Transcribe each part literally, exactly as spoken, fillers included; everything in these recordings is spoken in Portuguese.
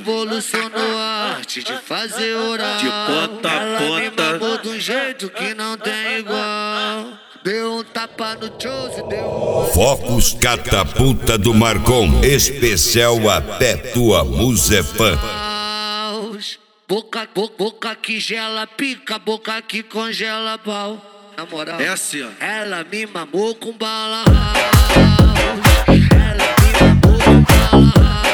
revolucionou a arte de fazer oral. De ponta a Ela me ponta. mamou de um jeito que não tem igual. Deu um tapa no Chose, deu um... Focus Catapulta do Marcon, especial até tua musa é fã. Boca, boca, boca que gela pica, boca que congela pau. Na moral, É assim, ó. ela me mamou com bala house. Ela me mamou com bala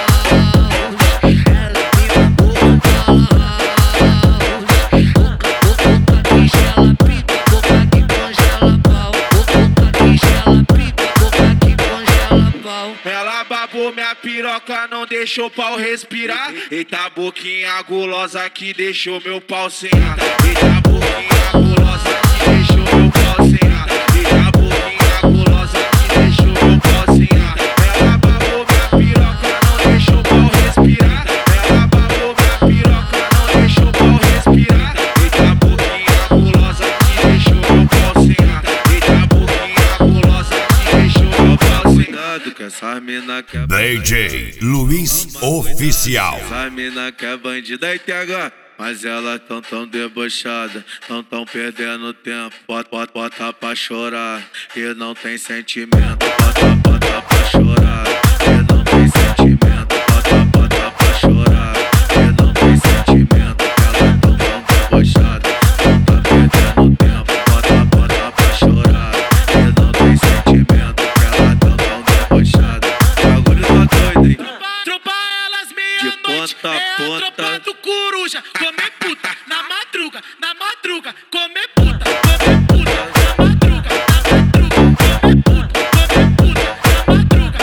house. Ela me mamou com bala house. Boca, boca, boca que gela pica, boca que congela pau. Boca que gela pica, boca que congela pau. Ela babou minha piroca, não deixou o pau respirar. Eita boquinha gulosa que deixou meu pau sem ar. Eita boquinha gulosa que deixou meu pau sem ar. Eita boquinha gulosa que deixou meu pau sem ar. Ela babou minha piroca, não deixou o pau respirar. Ela babou minha piroca, não deixou o pau respirar. Eita boquinha gulosa que deixou meu pau sem ar. Eita boquinha gulosa que deixou meu pau sem ar. Que essa mina quer D J Luiz Oficial. essa mina que é bandida e T H, mas ela tão tão debochada, tão tão perdendo tempo. Bota, bota, bota pra chorar, e não tem sentimento. Bota, bota pra chorar, e não tem sentimento. Bota, bota pra chorar, e não tem sentimento. Ela tão tão debochada, tão tá perdendo tempo. Bota, bota pra chorar, e não tem sentimento. Ela tão tão debochada, bagulho tá doido, hein? Tropa elas De meia-noite, ponta a é a ponta. tropa do coruja. Comer puta, na madruga, na madruga. Comer puta, comer puta, na madruga, na madruga. Comer puta, comer puta, na madruga,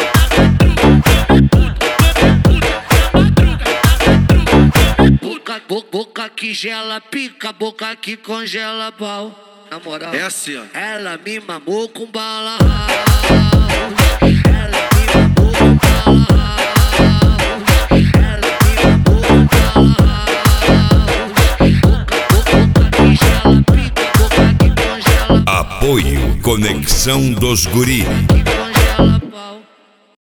na madruga. Comer puta, comer puta, na madruga, na madruga. Comer puta. Boca, boca, boca que gela pica, boca que congela pau. Na moral, É assim, ó. ela me mamou com bala house. Ela me mamou com bala house. Ela me mamou com bala house. Boca, boca, boca que gela pica, boca que congela pau. Apoio Conexão dos Guri. Que congela